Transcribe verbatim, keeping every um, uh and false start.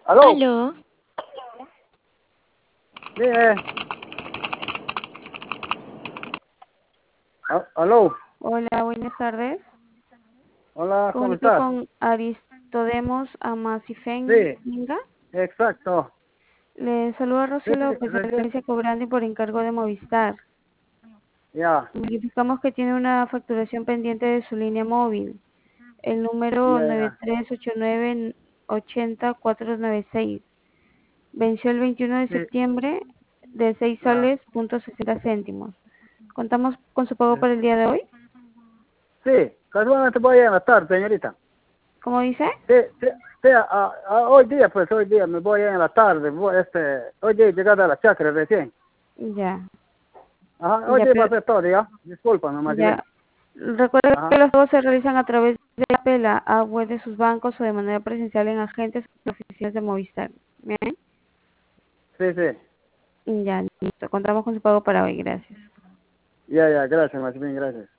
¿Aló? Aló, Sí, eh. a- ¿Aló? Hola, buenas tardes. Hola, ¿cómo Comunico estás? con Aristodemos Amasifén Sí, Inga. exacto. Le saluda Sí, Rocío López, de la recién, agencia Cobrando y por encargo de Movistar. ya, Verificamos que tiene una facturación pendiente de su línea móvil. El número ya, nueve ya. tres ocho nueve ocho cero cuatro nueve seis. Venció el veintiuno de Sí, septiembre de seis ya. soles punto sesenta céntimos. ¿Contamos con su pago ya. para el día de hoy? Sí, casualmente voy a ir en la tarde, señorita. ¿Cómo dice? Sí, sí, sí, a, a- hoy día, pues, hoy día me voy a ir en la tarde. Voy, este, hoy día he llegado a la chacra recién. Ya, Ajá, hoy ya, día va a pero ser todo, ya. Disculpa, más bien. ya. Recuerda Ajá, que los pagos se realizan a través de la pela, a web de sus bancos o de manera presencial en agentes o oficinas de Movistar. Bien, sí, sí. ya, listo. Contamos con su pago para hoy. Gracias. Ya, ya, gracias, más bien, gracias.